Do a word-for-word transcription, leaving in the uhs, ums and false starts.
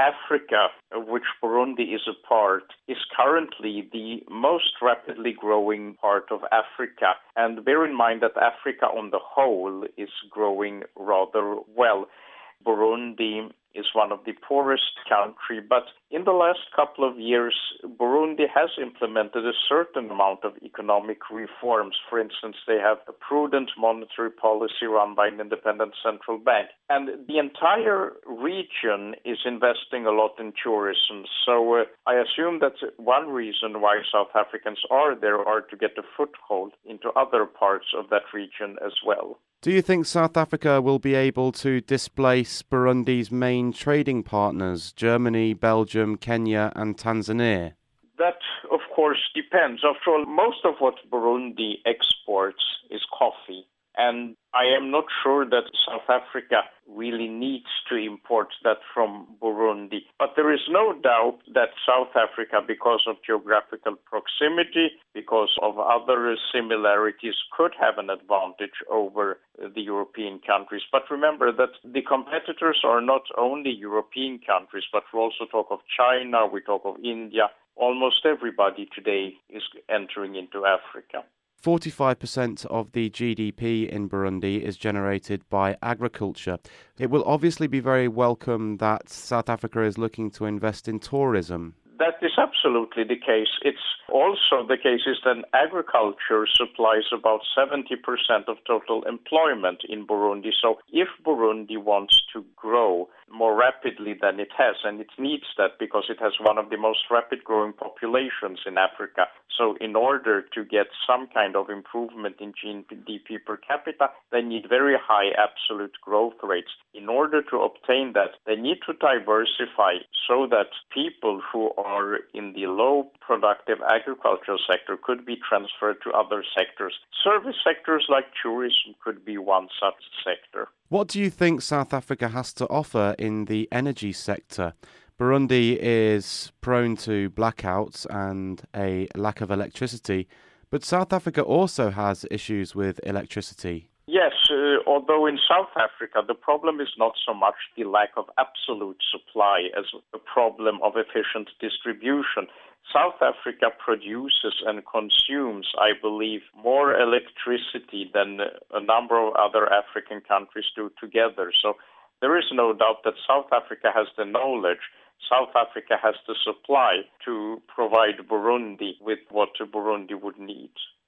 Africa, of which Burundi is a part, is currently the most rapidly growing part of Africa. And bear in mind that Africa on the whole is growing rather well. Burundi is one of the poorest countries, but in the last couple of years, Burundi has implemented a certain amount of economic reforms. For instance, they have a prudent monetary policy run by an independent central bank. And the entire region is investing a lot in tourism. So uh, I assume that one reason why South Africans are there are to get a foothold into other parts of that region as well. Do you think South Africa will be able to displace Burundi's main trading partners, Germany, Belgium, Kenya and Tanzania? That, of course, depends. After all, most of what Burundi exports is coffee. And I am not sure that South Africa really needs to import that from Burundi. But there is no doubt that South Africa, because of geographical proximity, because of other similarities, could have an advantage over the European countries. But remember that the competitors are not only European countries, but we also talk of China, we talk of India. Almost everybody today is entering into Africa. forty-five percent of the G D P in Burundi is generated by agriculture. It will obviously be very welcome that South Africa is looking to invest in tourism. That is absolutely the case. It's also the case is that agriculture supplies about seventy percent of total employment in Burundi. So if Burundi wants to grow more rapidly than it has, and it needs that because it has one of the most rapid growing populations in Africa. So in order to get some kind of improvement in G D P per capita, they need very high absolute growth rates. In order to obtain that, they need to diversify so that people who are in the low productive agricultural sector could be transferred to other sectors. Service sectors like tourism could be one such sector. What do you think South Africa has to offer in the energy sector? Burundi is prone to blackouts and a lack of electricity, but South Africa also has issues with electricity. Yes, uh, although in South Africa the problem is not so much the lack of absolute supply as a problem of efficient distribution. South Africa produces and consumes, I believe, more electricity than a number of other African countries do together. So there is no doubt that South Africa has the knowledge. South Africa has the supply to provide Burundi with what Burundi would need.